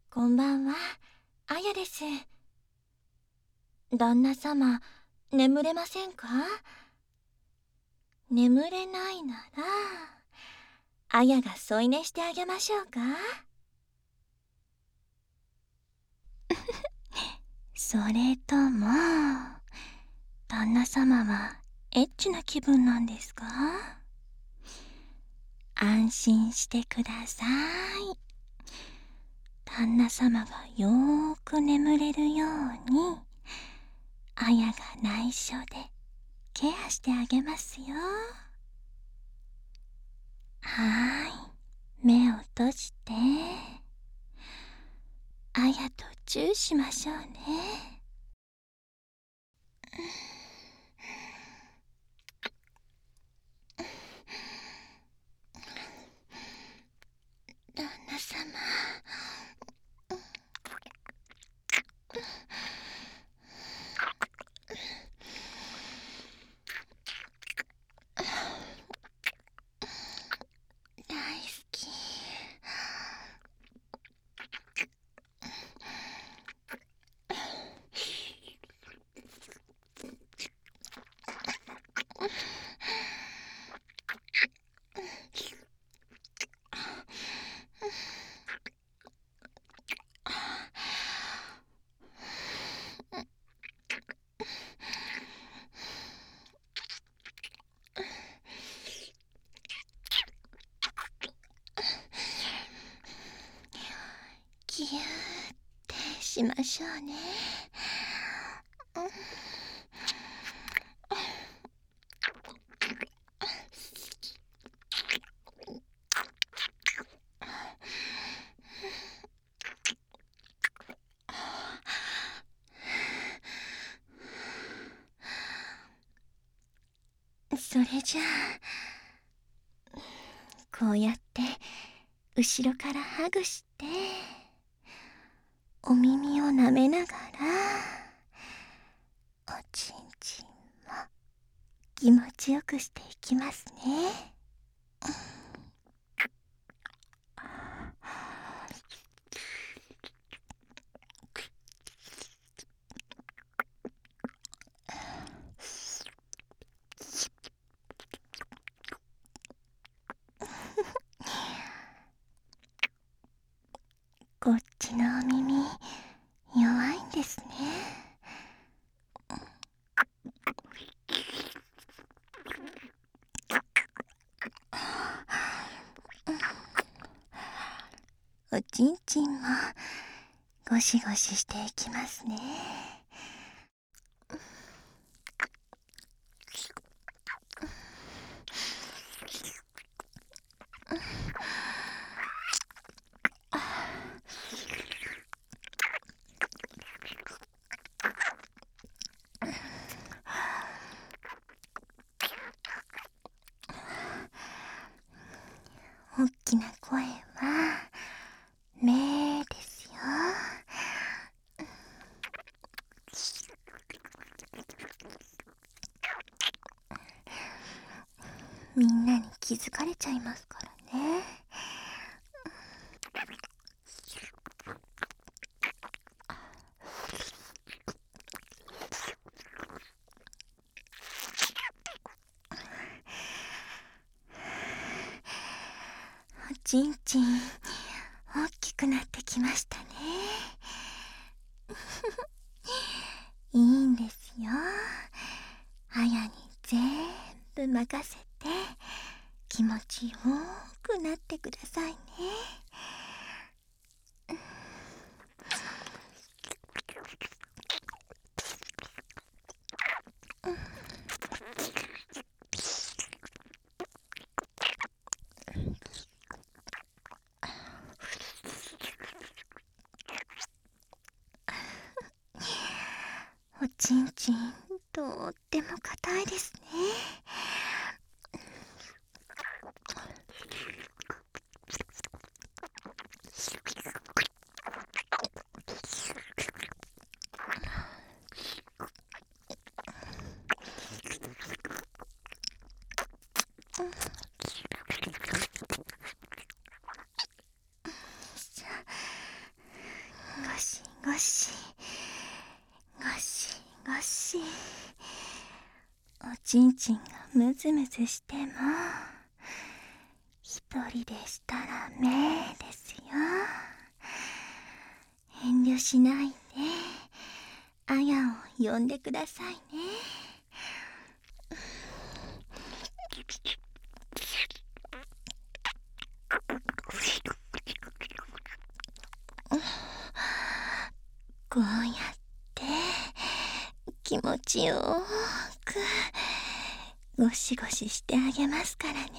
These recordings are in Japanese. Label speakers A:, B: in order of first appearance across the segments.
A: こんばんは、あやです。旦那様、眠れませんか？眠れないなら、あやが添い寝してあげましょうか？それとも、旦那様はエッチな気分なんですか？安心してください。旦那様がよーく眠れるように、あやが内緒でケアしてあげますよ。目を閉じて、あやとチューしましょうね。旦那様、大好き。ギューってしましょうね。それじゃあ、こうやって後ろからハグして、お耳を舐めながら、おちんちんも気持ちよくしていきますね。こっちのお耳、弱いんですね。おちんちんもゴシゴシしていきますね。大きな声はめーですよ。みんなに気づかれちゃいますからね。おちんちん大きくなってきましたね。いいんですよ。あやに全部任せて気持ちよくなってくださいね。おちんちんとっても硬いですね。 ゴシゴシゴシ。おちんちんがムズムズしても一人でしたらめですよ。遠慮しないであやを呼んでくださいね。こうやって気持ちよーくゴシゴシしてあげますからね。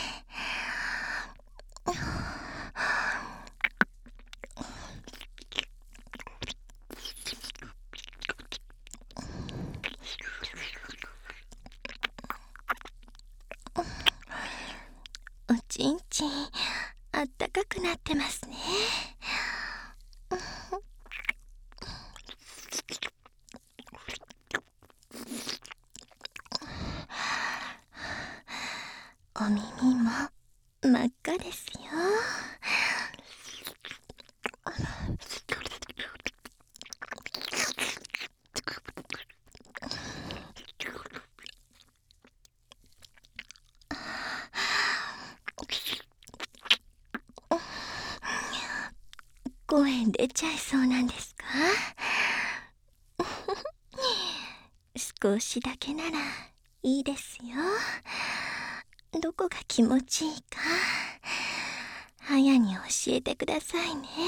A: おちんちんあったかくなってますね。お耳も真っ赤ですよ。声出ちゃいそうなんですか？少しだけならいいですよ。どこが気持ちいいかあやに教えてくださいね。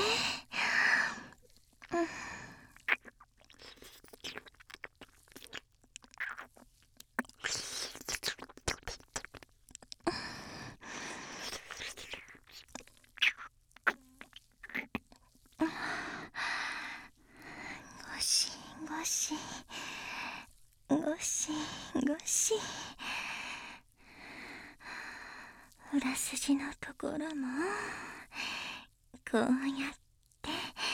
A: ゴシゴシゴシゴシ。裏筋のところもこうやって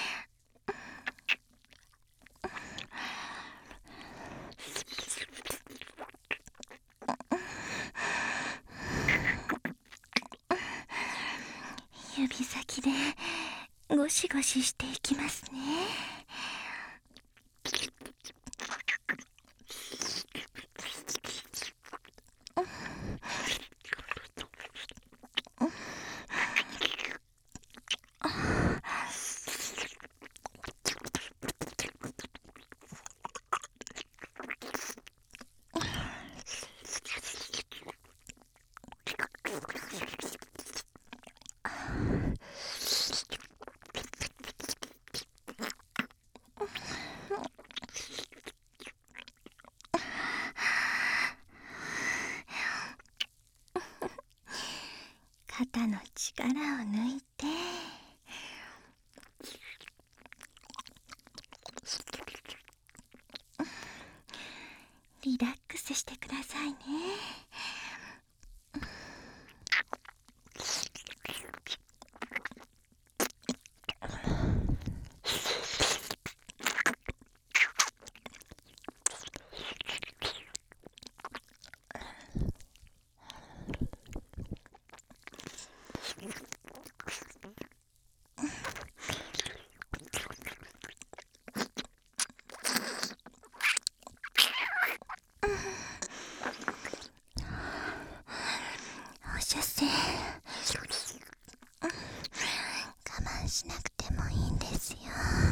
A: 指先でゴシゴシしていきますね。肩の力を抜いてリラックスしてくださいね。お出世我慢しなくてもいいんですよ。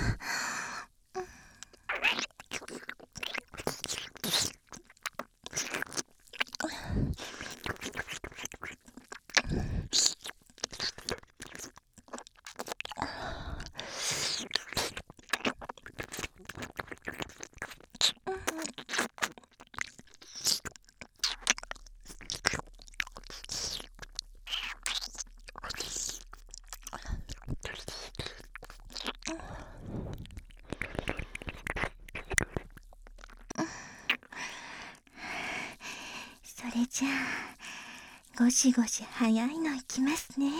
A: それじゃあゴシゴシ早いのいきますね。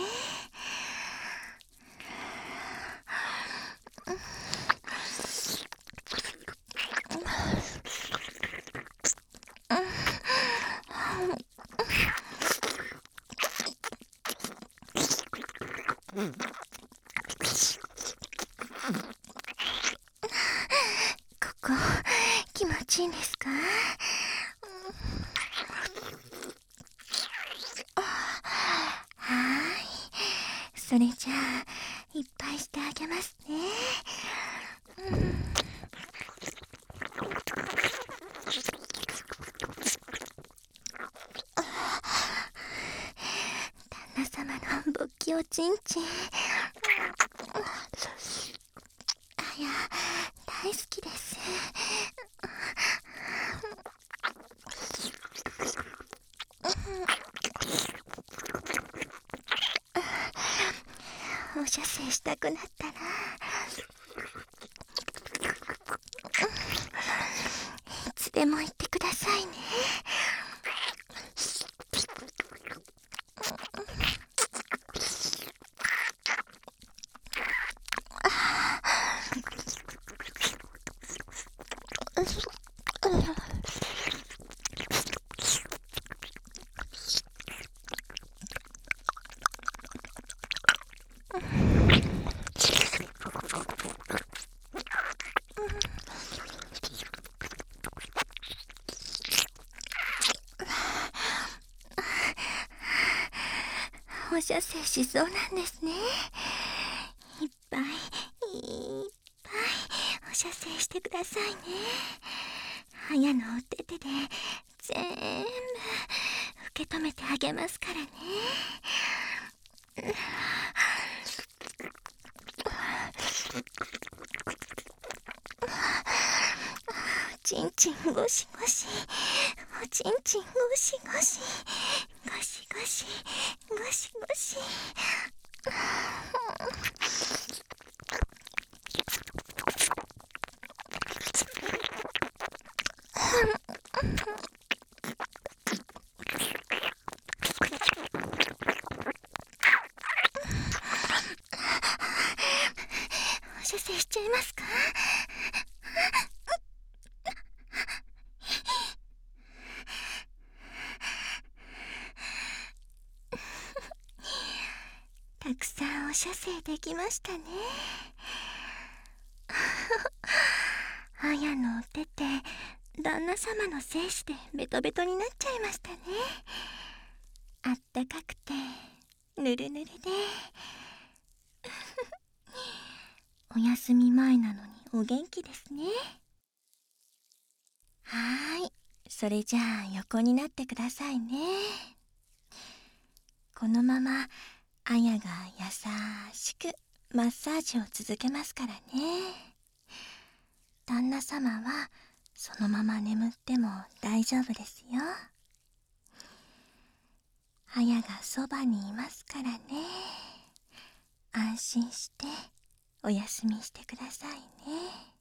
A: ちいいんですか？はい。それじゃあ、いっぱいしてあげますね。旦那様の勃起おちんちん。あや、大好きです。お射精したくなったら、いつでも言ってくださいね。お射精しそうなんですね。いっぱいいっぱいお射精してくださいね。はやのお手手で全部受け止めてあげますからね。おちんちんゴシゴシ、おちんちんゴシゴシ、ゴシゴシゴシゴシ。お射精しちゃいますか？たくさんお射精できましたね。あやのお手手、旦那様の精子でベトベトになっちゃいましたね。あったかくてぬるぬるでお休み前なのにお元気ですね。はーい、それじゃあ横になってくださいね。このままあやが優しくマッサージを続けますからね。旦那様はそのまま眠っても大丈夫ですよ。あやがそばにいますからね。安心してお休みしてくださいね。